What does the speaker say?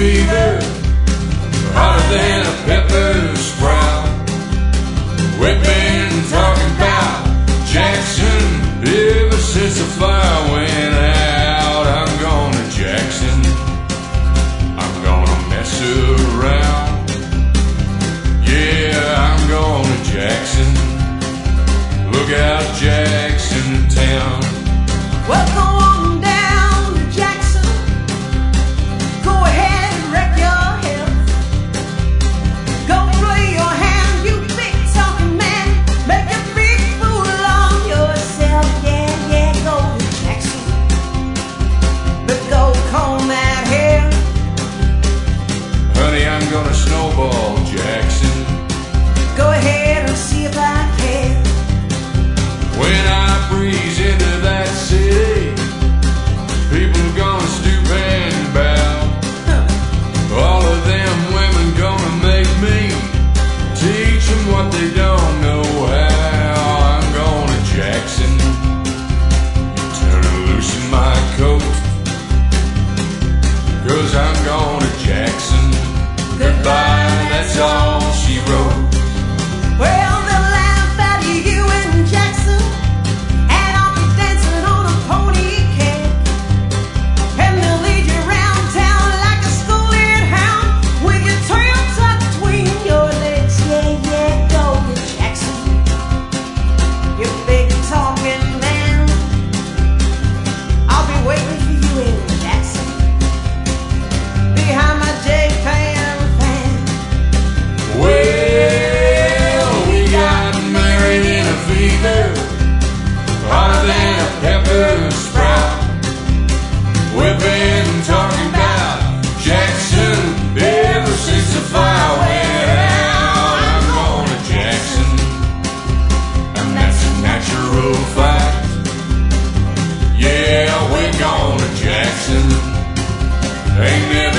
fever, hotter than a pepper sprout. We've been talking about Jackson ever since the fire went out. I'm going to Jackson, I'm gonna mess around. Yeah, I'm going to Jackson. Look out, Jackson town. Well, go on down to Jackson. Go ahead and wreck your health. Go play your hand, you big talking man. Make a big fool of yourself. Yeah, yeah, go to Jackson. But go comb that hair. Honey, I'm gonna snowball Jackson. Go ahead and see if I care. When I breeze into that city, people gonna stoop and bow. All of them women gonna make me teach them what they don't know how. I'm going to Jackson. You turn loose in my coat, 'cause I'm going to Jackson. Goodbye, that's all she wrote. Well, they'll laugh at you in Jackson, and I'll be dancing on a pony cab, and they'll lead you around town like a scolded hound with your tail tucked between your legs. Yeah, yeah, go to Jackson, you big talking man. I'll be waiting for you in Jackson, behind my J-Pan fan. Well, we got married in a fever, hotter than a pepper sprout. We've been talking about Jackson ever since the fire went out. I'm going to Jackson, and that's a natural fact. Yeah, we're going to Jackson. Ain't never